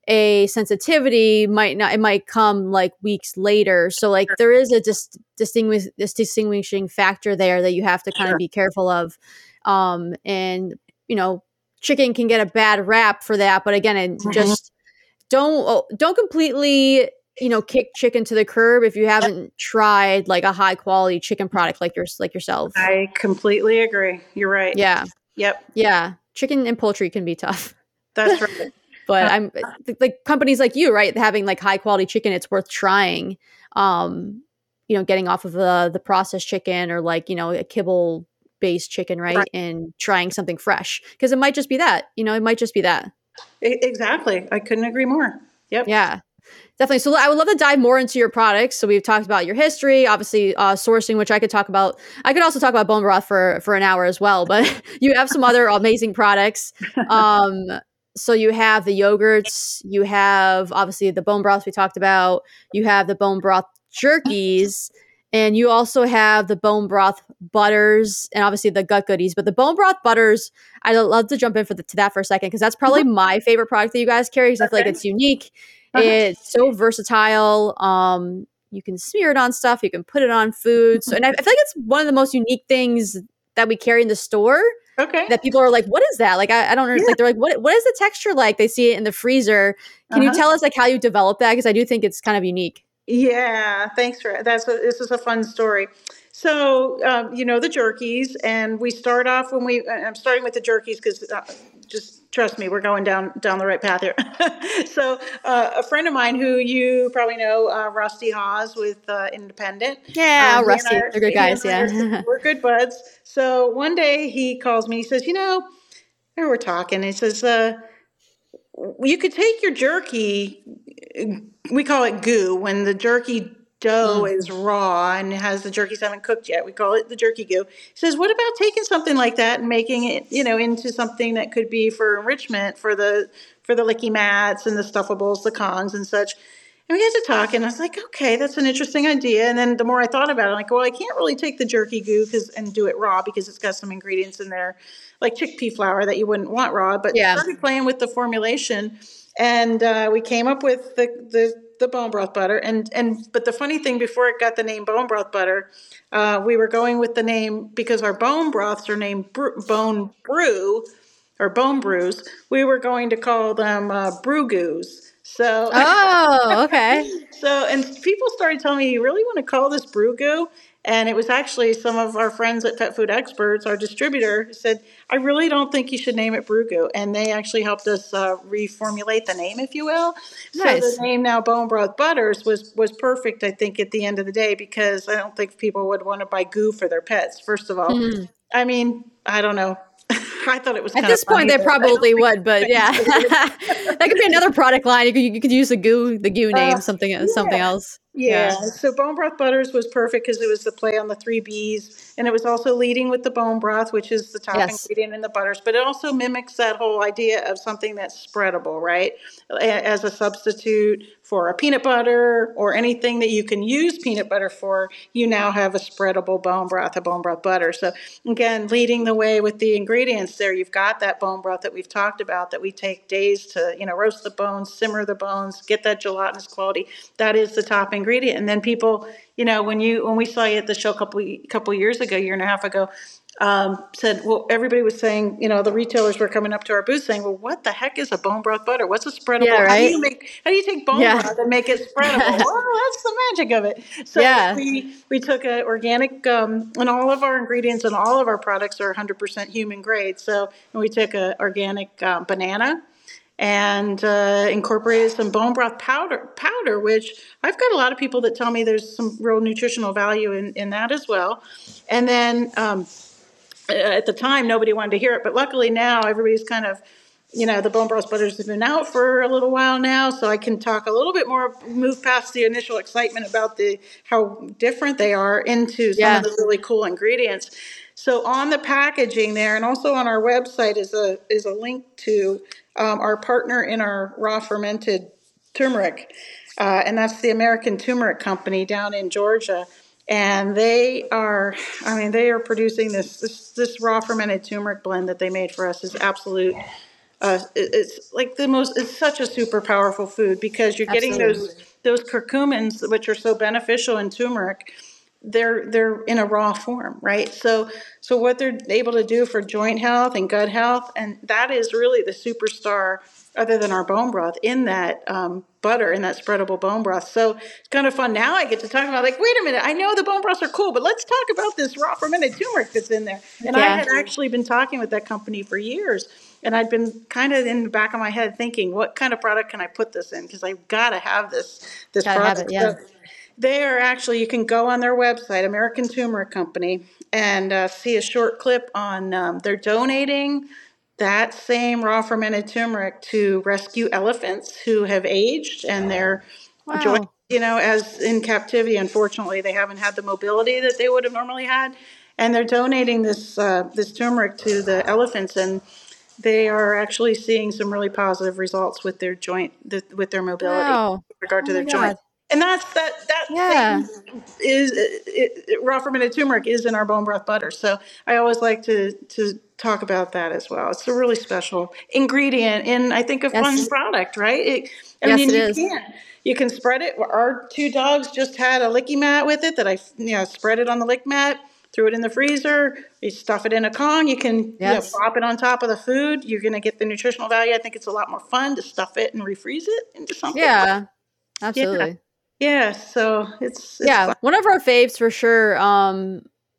a sensitivity might not, it might come like weeks later. So like there is a dis- distinguish- this distinguishing factor there that you have to kind Sure. of be careful of. Um, and, you know, chicken can get a bad rap for that, but again, it Mhm. just don't oh, don't completely, you know, kick chicken to the curb if you haven't tried like a high quality chicken product like yours like yourself. I completely agree. You're right. Yeah, Yep, yeah. Chicken and poultry can be tough, that's right. but I'm like companies like you, right? Having like high quality chicken, it's worth trying. Um, you know, getting off of the the processed chicken or like, you know, a kibble based chicken, right? Right. And trying something fresh because it might just be that, you know, it might just be that. E- Exactly. I couldn't agree more. Yep. Yeah, definitely. So I would love to dive more into your products. So we've talked about your history, obviously uh, sourcing, which I could talk about. I could also talk about bone broth for for an hour as well. But you have some other amazing products. Um, so you have the yogurts. You have obviously the bone broth we talked about. You have the bone broth jerkies. And you also have the bone broth butters and obviously the gut goodies. But the bone broth butters, I'd love to jump in for the, to that for a second because that's probably my favorite product that you guys carry because I feel like Okay. it's unique. Uh-huh. It's so versatile. Um, you can smear it on stuff. You can put it on food. So, and I, I feel like it's one of the most unique things that we carry in the store Okay. that people are like, what is that? Like, I, I don't know. Yeah. Like, they're like, what, what is the texture like? They see it in the freezer. Can you Uh-huh. tell us like how you developed that? Because I do think it's kind of unique. Yeah, thanks for that's a, this is a fun story. So um, you know the jerkies, and we start off when we. I'm starting with the jerkies because uh, just trust me, we're going down down the right path here. So uh, a friend of mine who you probably know, uh, Rusty Hawes with uh, Independent. Yeah, Um, he and Rusty. I are- They're good he and guys. I are- Yeah. we're good buds. So one day he calls me. He says, you know, we were talking. He says, uh, you could take your jerky, we call it goo, when the jerky dough Mm. is raw and it has the jerkies haven't cooked yet. We call it the jerky goo. He says, what about taking something like that and making it, you know, into something that could be for enrichment for the for the licky mats and the stuffables, the Kongs and such. And we got to talk, and I was like, okay, that's an interesting idea. And then the more I thought about it, I'm like, well, I can't really take the jerky goo cause, and do it raw because it's got some ingredients in there, like chickpea flour that you wouldn't want raw. But Yeah. started playing with the formulation, and uh, we came up with the, the the bone broth butter. And and but the funny thing, before it got the name bone broth butter, uh, we were going with the name because our bone broths are named Br- Bone Brew or Bone Brews. We were going to call them uh, Brew Goos. So. Oh, okay. So, and people started telling me, you really want to call this Brew Goo? And it was actually some of our friends at Pet Food Experts, our distributor, said, I really don't think you should name it Brew Goo. And they actually helped us uh, reformulate the name, if you will. Nice. So the name now Bone Broth Butters was, was perfect, I think, at the end of the day, because I don't think people would want to buy goo for their pets, first of all. Mhm. I mean, I don't know. I thought it was At kind this of funny, point, they but I don't probably think would, but yeah, that could be another product line. You could, you could use the goo, the goo name, Uh, something, something yeah. else. Yeah, Yeah. so bone broth butters was perfect because it was the play on the three B's, and it was also leading with the bone broth, which is the top Yes. ingredient in the butters. But it also mimics that whole idea of something that's spreadable, right? A- As a substitute for a peanut butter or anything that you can use peanut butter for, you now have a spreadable bone broth, a bone broth butter. So again, leading the way with the ingredients there, you've got that bone broth that we've talked about that we take days to, you know, roast the bones, simmer the bones, get that gelatinous quality. That is the top ingredient. And then people, you know, when you when we saw you at the show a couple couple years ago, year and a half ago, um, said, well, everybody was saying, you know, the retailers were coming up to our booth saying, well, what the heck is a bone broth butter? What's a Yeah. spreadable? How do Right. you make? How do you take bone Yeah. broth and make it spreadable? Well, that's the magic of it. So Yeah. we we took an organic, um, and all of our ingredients and all of our products are one hundred percent human grade. So we took an organic um, banana and uh, incorporated some bone broth powder, powder, which I've got a lot of people that tell me there's some real nutritional value in, in that as well. And then um, at the time, nobody wanted to hear it, but luckily now everybody's kind of, you know, the bone broth butters have been out for a little while now, so I can talk a little bit more, move past the initial excitement about the how different they are into some of Yeah. the really cool ingredients. So on the packaging there, and also on our website, is a is a link to um, our partner in our raw fermented turmeric, uh, and that's the American Turmeric Company down in Georgia. And they are, I mean, they are producing this this this raw fermented turmeric blend that they made for us is absolute. Uh, it, it's like the most. It's such a super powerful food because you're getting Absolutely. those those curcumins, which are so beneficial in turmeric. They're they're in a raw form, right? So so what they're able to do for joint health and gut health, and that is really the superstar, other than our bone broth, in that um, butter, in that spreadable bone broth. So it's kind of fun. Now I get to talk about, like, wait a minute, I know the bone broths are cool, but let's talk about this raw fermented turmeric that's in there. And I Yeah. had actually been talking with that company for years, and I'd been kind of in the back of my head thinking, what kind of product can I put this in? Because I've got to have this this Gotta have it. product. Yeah. So they are actually, you can go on their website, American Turmeric Company, and uh, see a short clip on, um, they're donating that same raw fermented turmeric to rescue elephants who have aged and they're joint, Wow. you know, as in captivity. Unfortunately, they haven't had the mobility that they would have normally had. And they're donating this uh, this turmeric to the elephants, and they are actually seeing some really positive results with their joint, the, with their mobility Wow. with regard Oh to their my joint. God. And that's that that Yeah. same is it, it, raw fermented turmeric is in our bone broth butter. So I always like to to talk about that as well. It's a really special ingredient in, I think, a fun Yes. product, right? It, I Yes, mean, it you is. can you can spread it. Our two dogs just had a licky mat with it that I, you know, spread it on the lick mat, threw it in the freezer. You stuff it in a Kong. You can, you know, Yes. plop it on top of the food. You're going to get the nutritional value. I think it's a lot more fun to stuff it and refreeze it into something. Yeah. Yeah, Absolutely. yeah. So it's it's Yeah. fun. One of our faves for sure. Um,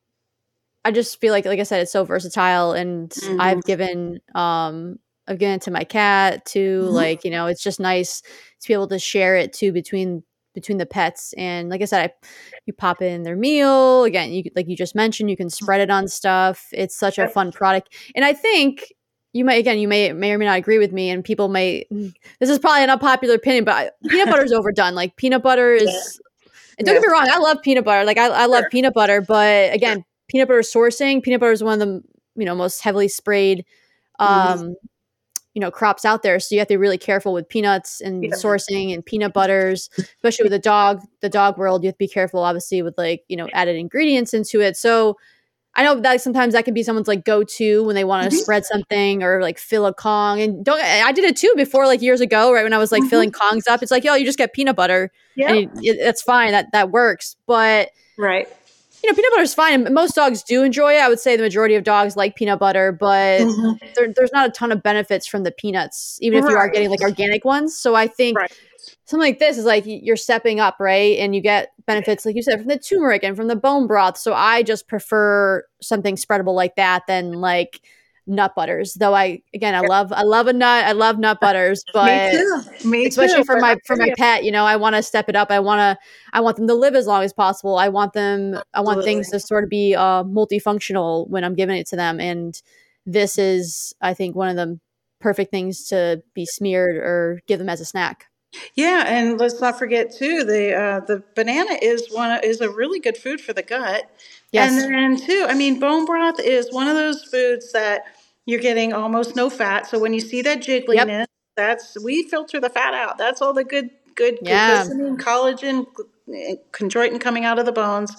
I just feel like, like I said, it's so versatile, and Mm-hmm. I've given, um, I've given it to my cat too. Mm-hmm. Like, you know, it's just nice to be able to share it too between between the pets. And like I said, I you pop it in their meal again. You like you just mentioned, you can spread it on stuff. It's such a Yep. fun product, and I think you may again you may may or may not agree with me, and people may. This is probably an unpopular opinion, but I, peanut butter is overdone. Like peanut butter Yeah. is. And don't get Yes. me wrong, I love peanut butter. Like I, I love Sure. peanut butter, but Sure. again, peanut butter sourcing, peanut butter is one of the you know most heavily sprayed Mm-hmm. um, you know crops out there. So you have to be really careful with peanuts and Yep. sourcing and peanut butters, especially with the dog, the dog world. You have to be careful, obviously, with like you know added ingredients into it. So I know that sometimes that can be someone's like go to when they want to Mm-hmm. spread something or like fill a Kong. And don't I did it too before, like years ago, right when I was like Mm-hmm. filling Kongs up. It's like, yo, you just get peanut butter, and it, Yep. it, that's fine. That that works, but Right. you know, peanut butter is fine. And most dogs do enjoy it. I would say the majority of dogs like peanut butter, but Mm-hmm. there, there's not a ton of benefits from the peanuts, even if you are getting Right. like organic ones. So I think Right. something like this is like you're stepping up, right? And you get benefits, like you said, from the turmeric and from the bone broth. So I just prefer something spreadable like that than like nut butters. Though I, again, I love, I love a nut. I love nut butters, Me but too. Me especially too. for But I my for hear my you. pet, you know, I want to step it up. I want to I want them to live as long as possible. I want them I want things Absolutely. to sort of be uh multifunctional when I'm giving it to them, and this is I think one of the perfect things to be smeared or give them as a snack. Yeah, and let's not forget too the uh, the banana is one is a really good food for the gut. And Yes. then too, I mean, bone broth is one of those foods that you're getting almost no fat. So when you see that Yep. jiggliness, that's we filter the fat out. That's all the good good Yeah. glucosamine, collagen, gl- chondroitin coming out of the bones,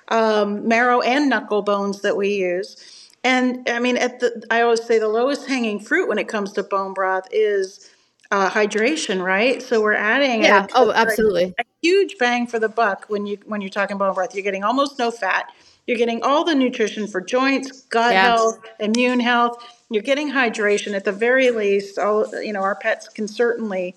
um, marrow and knuckle bones that we use. And I mean, at the I always say the lowest hanging fruit when it comes to bone broth is uh, hydration, right? So we're adding a, Yeah. Oh, a, absolutely. a huge bang for the buck when you when you're talking bone broth. You're getting almost no fat. You're getting all the nutrition for joints, gut Yeah. health, immune health. You're getting hydration at the very least. All you know, our pets can certainly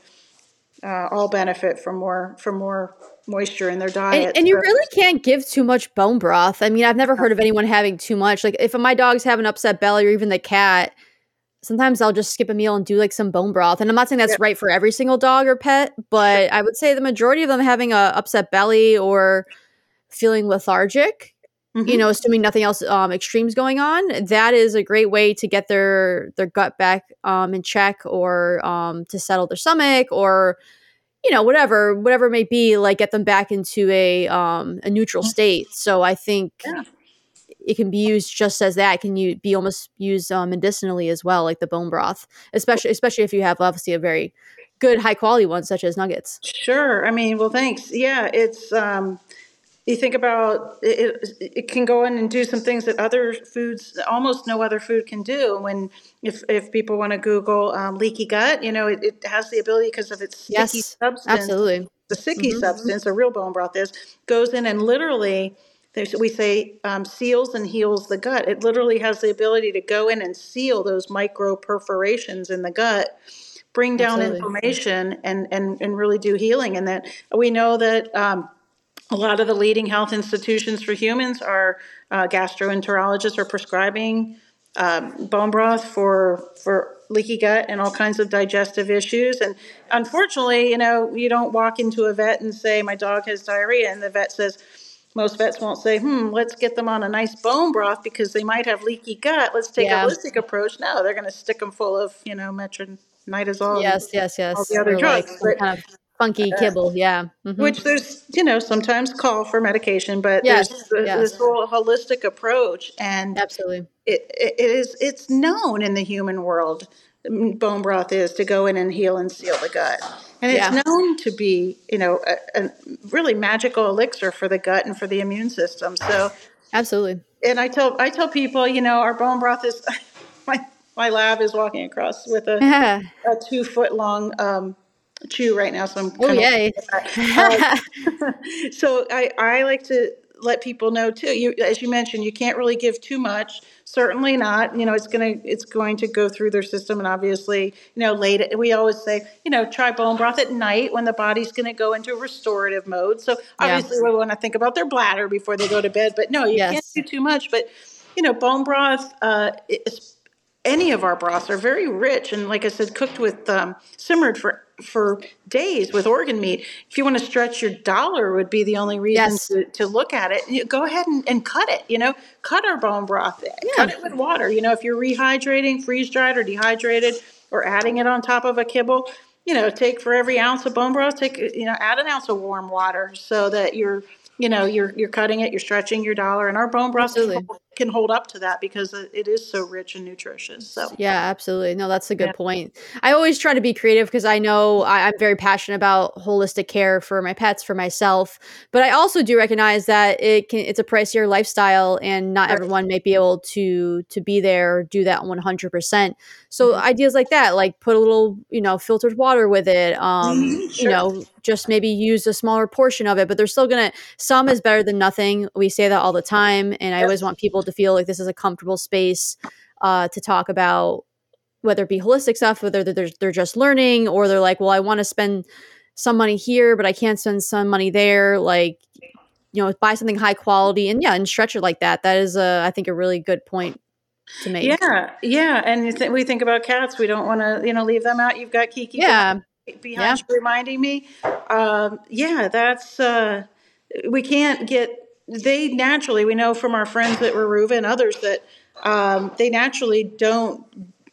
uh, all benefit from more from more moisture in their And diet. and you So, really can't give too much bone broth. I mean, I've never heard of anyone having too much. Like, if my dogs have an upset belly or even the cat, sometimes I'll just skip a meal and do, like, some bone broth, and I'm not saying yeah. that's right for every single dog or pet, Sure. but I would say the majority of them having a upset belly or feeling lethargic, you know, Hmm. assuming nothing else, um, extreme's going on, that is a great way to get their their gut back, um, in check or, um, to settle their stomach or, you know, whatever whatever it may be, like, get them back into a, um, a neutral state. So I think Yeah. it can be used just as that. It can u be almost used, um, medicinally as well, like the bone broth, especially especially if you have, obviously, a very good high quality one such as nuggets. Sure. I mean, well, thanks. Yeah, it's um, you think about it, it, it can go in and do some things that other foods, almost no other food can do. When if if people want to Google um, leaky gut, you know, it, it has the ability because of its sticky Yes, substance. absolutely. The sticky Mhm. substance, a real bone broth is, goes in and literally. There's, we say um, seals and heals the gut. It literally has the ability to go in and seal those micro perforations in the gut, bring down Absolutely. inflammation, and and and really do healing. And that we know that um, a lot of the leading health institutions for humans are uh, gastroenterologists are prescribing um, bone broth for for leaky gut and all kinds of digestive issues. And unfortunately, you know, you don't walk into a vet and say my dog has diarrhea, and the vet says, most vets won't say, hmm, let's get them on a nice bone broth because they might have leaky gut. Let's take a Yeah. holistic approach. No, they're going to stick them full of, you know, metronidazole and Yes, yes, all the yes, other or, like, drugs. some But kind of funky kibble, yeah. Mhm. which there's, you know, sometimes call for medication, but there's Yes, th- this yes, whole holistic approach, and absolutely. it, it is it's known in the human world. mm, Bone broth is to go in and heal and seal the gut, and it's Yeah, known to be, you know, a, a really magical elixir for the gut and for the immune system. So, absolutely. and I tell I tell people, you know, our bone broth is my my lab is walking across with a Yeah. a two foot long um, chew right now, so I'm Oh, kind of yay. uh, so I, I like to let people know too. You, as you mentioned, you can't really give too much. Certainly not. You know, it's gonna it's going to go through their system, and obviously, you know, late. We always say, you know, try bone broth at night when the body's going to go into restorative mode. So Yeah. obviously, we want to think about their bladder before they go to bed. But no, you can't Yes. do too much. But you know, bone broth uh, is any of our broths are very rich and, like I said, cooked with um, simmered for for days with organ meat. If you want to stretch your dollar, would be the only reason Yes. to, to look at it. You go ahead and, and cut it. You know, cut our bone broth, Yeah, cut it with water. You know, if you're rehydrating, freeze dried or dehydrated, or adding it on top of a kibble, you know, take for every ounce of bone broth, take you know, add an ounce of warm water so that you're you know you're you're cutting it, you're stretching your dollar, and our bone broth can absolutely. hold, can hold up to that because it is so rich and nutritious. So Yeah, absolutely. No, that's a yeah, good point. I always try to be creative because I know I, I'm very passionate about holistic care for my pets, for myself. But I also do recognize that it can it's a pricier lifestyle, and not right. everyone may be able to to be there or do that one hundred percent. So Hmm. ideas like that, like put a little, you know, filtered water with it. Um, Hmm. you Sure. know, just maybe use a smaller portion of it, but they're still gonna. Some is better than nothing. We say that all the time, and I always Yes. want people to feel like this is a comfortable space uh, to talk about whether it be holistic stuff, whether they're, they're just learning or they're like, well, I want to spend some money here, but I can't spend some money there. Like, you know, buy something high quality and yeah, and stretch it like that. That is, a, I think, a really good point to make. Yeah, yeah, and you th- we think about cats. We don't want to, you know, leave them out. You've got Kiki behind Yeah. Yeah. behind you reminding me. Um, yeah, that's uh, we can't get. They naturally, we know from our friends at Ruruva and others that um, they naturally don't.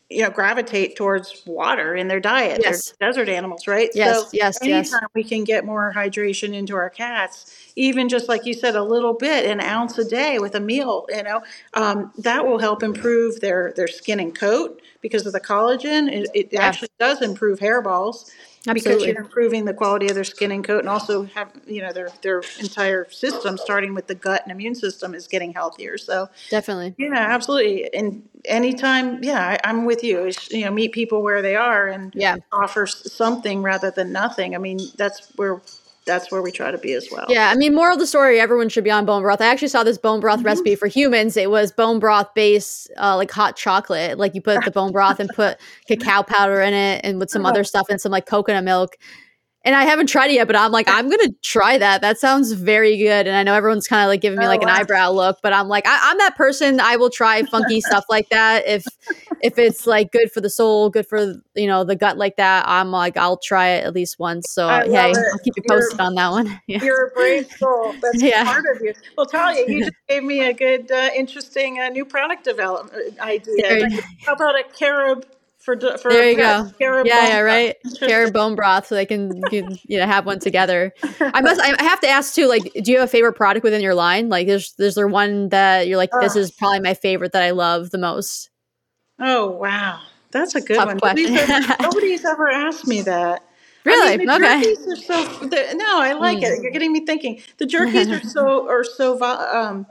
you know, gravitate towards water in their diet. Yes. They're desert animals, right? Yes, So yes, yes. anytime we can get more hydration into our cats, even just like you said, a little bit, an ounce a day with a meal, you know, um, that will help improve their, their skin and coat because of the collagen. It, it Yeah. actually does improve hairballs. Because Absolutely. you're improving the quality of their skin and coat, and also have, you know, their their entire system, starting with the gut and immune system, is getting healthier. So Definitely. yeah, absolutely. And anytime, yeah, I, I'm with you. Is, you know, meet people where they are and Yeah. offer s- something rather than nothing. I mean, that's where that's where we try to be as well. Yeah, I mean, moral of the story, everyone should be on bone broth. I actually saw this bone broth Mm-hmm. recipe for humans. It was bone broth based, uh, like hot chocolate. Like you put the bone broth and put cacao powder in it and with some other stuff and some like coconut milk. And I haven't tried it yet, but I'm like, I'm going to try that. That sounds very good. And I know everyone's kind of like giving me Oh, like an wow. eyebrow look, but I'm like, I, I'm that person. I will try funky stuff like that. If, if it's like good for the soul, good for, you know, the gut like that, I'm like, I'll try it at least once. So I uh, love hey, it. I'll keep you You're- posted on that one. Yeah. You're a brave soul. That's Yeah. part of you. Well, Talia, you just gave me a good, uh, interesting uh, new product development idea. There- How about a carob for d- for There you pets? go. Carob Yeah, bone yeah, broth. right. Interesting. Carrot bone broth, so they can, can you know have one together. I must. I have to ask too. Like, do you have a favorite product within your line? Like, is is there one that you're like, this Oh. is probably my favorite that I love the most? Oh, wow. That's a good Tough one. question. Nobody's, nobody's ever asked me that. Really? I mean, the Okay. jerkies are so. The, no, I like Mm. it. You're getting me thinking. The jerkies are so are so vo- um,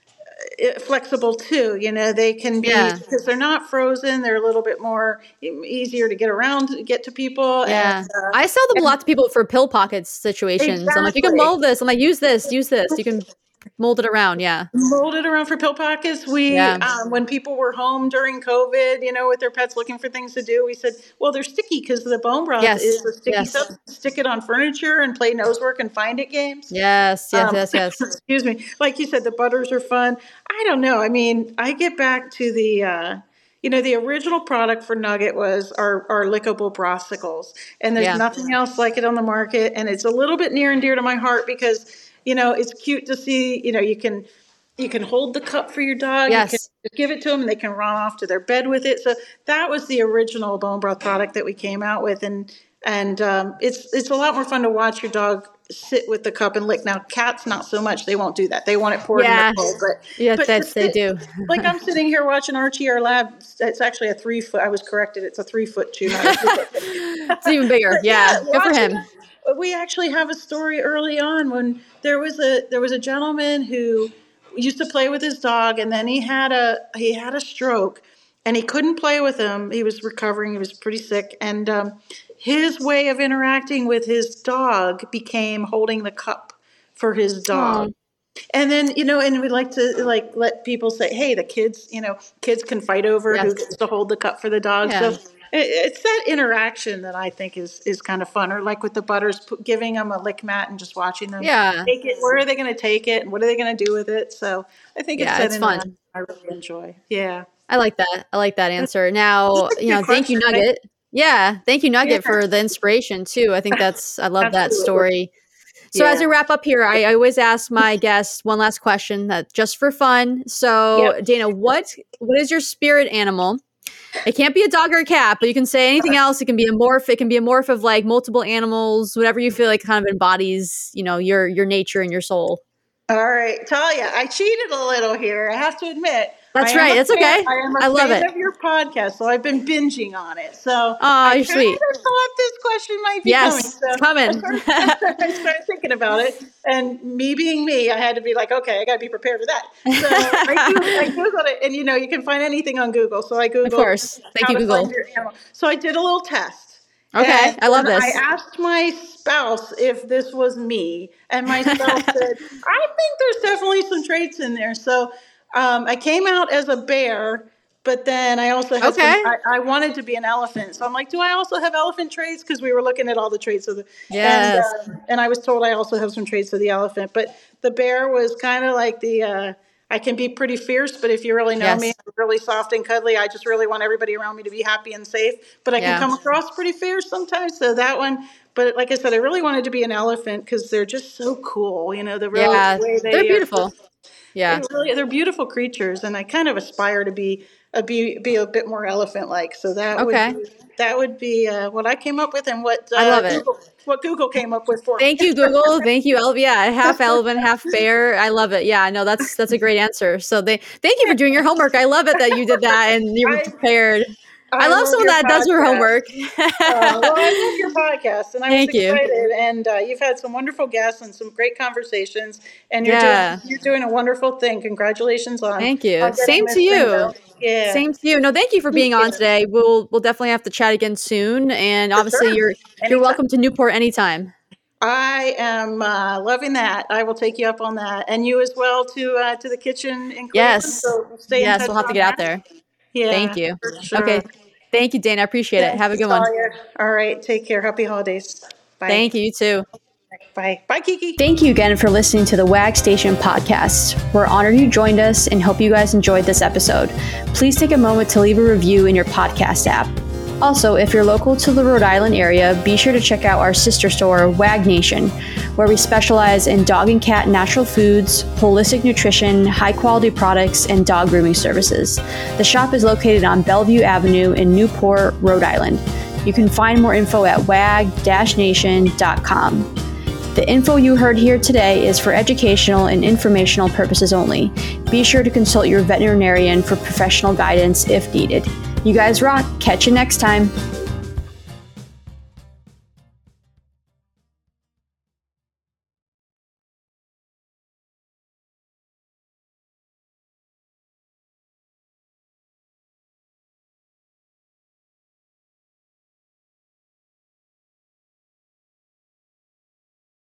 eh, flexible too. You know, they can be Yeah. because they're not frozen. They're a little bit more e- easier to get around, to get to people. Yeah. And, uh, I sell them a lot to people for pill pockets situations. I'm like, you can Exactly. mold this. I'm like, use this, use this. You can mold it around. Yeah. molded around for pill pockets. We, Yeah. um, when people were home during COVID, you know, with their pets looking for things to do, we said, well, they're sticky because the bone broth Yes. is a sticky Yes. substance. Stick it on furniture and play nosework and find it games. Yes. Yes. Um, Yes. Yes. excuse me. Like you said, the butters are fun. I don't know. I mean, I get back to the, uh, you know, the original product for Nugget was our, our lickable brothicles. And there's Yeah. nothing else like it on the market. And it's a little bit near and dear to my heart because, you know, it's cute to see, you know, you can, you can hold the cup for your dog. Yes. You can give it to them and they can run off to their bed with it. So that was the original bone broth product that we came out with. And, and um, it's, it's a lot more fun to watch your dog sit with the cup and lick. Now, cats, not so much. They won't do that. They want it poured Yeah. in their bowl. But, Yeah, but that's to they sit- do. like I'm sitting here watching Archie, our lab. It's actually a three foot. I was corrected. It's a three foot chew, not a two foot. It's even bigger. Yeah. Good for watching him. it, we actually have a story early on when there was a there was a gentleman who used to play with his dog, and then he had a he had a stroke, and he couldn't play with him. He was recovering. He was pretty sick, and um, his way of interacting with his dog became holding the cup for his dog. Aw. And then, you know, and we like to like let people say, hey, the kids, you know, kids can fight over who Yes. gets to hold the cup for the dog. Yeah. So it, it's that interaction that I think is is kind of fun. Or like with the butters, p- giving them a lick mat and just watching them Yeah. take it. Where are they going to take it? And what are they going to do with it? So I think Yeah, it's that it's fun. interaction I really enjoy. Yeah. I like that. I like that answer. Now, That's a you know, good thank you, question. Nugget. Yeah, thank you, Nugget, Yeah. for the inspiration too. I think that's I love that Absolutely. story. So as Yeah. we wrap up here, I, I always ask my guests one last question that just for fun. So Yep. Dana, what what is your spirit animal? It can't be a dog or a cat, but you can say anything else. It can be a morph. It can be a morph of like multiple animals, whatever you feel like kind of embodies, you know, your your nature and your soul. All right, Talia, I cheated a little here. I have to admit. That's I am right. a That's fan- okay. I am a I love fan it. of your podcast, so I've been binging on it. So Aw, I you're kind sweet. of thought this question might be Yes, coming. So it's coming. I started, I started- I started thinking about it, and me being me, I had to be like, okay, I got to be prepared for that. So I, Googled, I Googled it, and you know, you can find anything on Google. So I Googled, Of course. Thank how you, to Google. find your animal. So I did a little test. Okay, And I love then this. I asked my spouse if this was me, and my spouse said, I think there's definitely some traits in there. So um, I came out as a bear, but then I also had Okay. some, I, I wanted to be an elephant. So I'm like, do I also have elephant traits? Because we were looking at all the traits of the, Yes. and, um, and I was told I also have some traits of the elephant. But the bear was kind of like the, uh, I can be pretty fierce, but if you really know Yes. me, I'm really soft and cuddly. I just really want everybody around me to be happy and safe. But I Yeah. can come across pretty fierce sometimes. So that one, but like I said, I really wanted to be an elephant because they're just so cool. You know, the real Yeah, way they they're are beautiful. just- Yeah. they really, they're beautiful creatures, and I kind of aspire to be a be be a bit more elephant-like. So that Okay. would be, that would be uh, what I came up with, and what uh, I love it. Google, what Google came up with for Thank me. you, Google. Thank you, Elvin. Yeah, half elephant, half bear. I love it. Yeah, no, that's that's a great answer. So they thank you for doing your homework. I love it that you did that and you were I, prepared. I, I love love someone your that does her podcast. homework. Uh, well, I love your podcast, and I Thank was you. excited. And uh, you've had some wonderful guests and some great conversations, and you're Yeah. doing you're doing a wonderful thing. Congratulations on, Thank you. on getting Same to this thing you. done. Yeah. Same to you. No, thank you for being on today. We'll we'll definitely have to chat again soon. And For obviously, sure. you're Anytime. you're welcome to Newport anytime. I am uh, loving that. I will take you up on that, and you as well to uh, to the kitchen in Cleveland. Yes. So we'll stay in Yes, touch. we'll have to on get out that. there. Yeah. Thank you. For sure. Okay. Thank you, Dana. I appreciate it. Have a good one. Talia. All right. Take care. Happy holidays. Bye. Thank you. You too. Bye. Bye, Kiki. Thank you again for listening to the W A G Station podcast. We're honored you joined us and hope you guys enjoyed this episode. Please take a moment to leave a review in your podcast app. Also, if you're local to the Rhode Island area, be sure to check out our sister store, W A G Nation, where we specialize in dog and cat natural foods, holistic nutrition, high-quality products, and dog grooming services. The shop is located on Bellevue Avenue in Newport, Rhode Island. You can find more info at wag dash nation dot com. The info you heard here today is for educational and informational purposes only. Be sure to consult your veterinarian for professional guidance if needed. You guys rock. Catch you next time.